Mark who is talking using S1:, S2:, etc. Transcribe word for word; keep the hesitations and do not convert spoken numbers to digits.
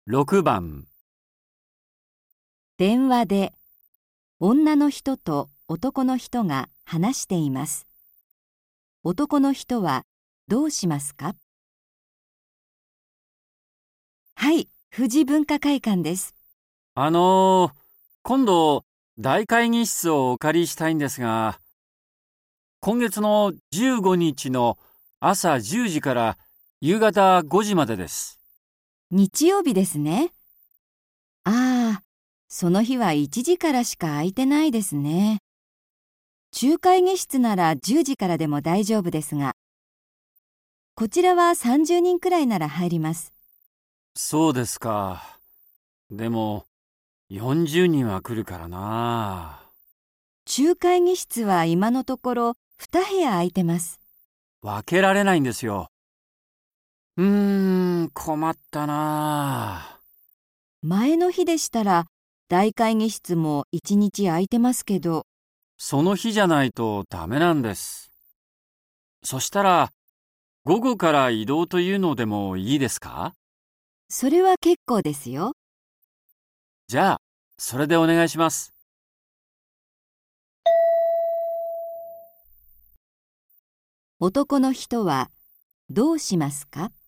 S1: ろくばん、
S2: 電話で女の人と男の人が話しています。男の人はどうしますか？はい、富士文化会館です。
S1: あのー、今度、大会議室をお借りしたいんですが、今月のじゅうごにちの朝じゅうじから夕方ごじまでです。
S2: 日曜日ですね。ああ、その日はいちじからしか空いてないですね。仲会議室ならじゅうじからでも大丈夫ですが、こちらはさんじゅうにんくらいなら入ります。
S1: そうですか。でも、よんじゅうにんは来るからな。
S2: 仲会議室は今のところに部屋空いてます。
S1: 分けられないんですよ。うーん、困ったな。
S2: 前の日でしたら大会議室もいちにち空いてますけど、
S1: その日じゃないとダメなんです。そしたら、午後から移動というのでもいいですか？
S2: それは結構ですよ。
S1: じゃあ、それでお願いします。
S2: 男の人はどうしますか？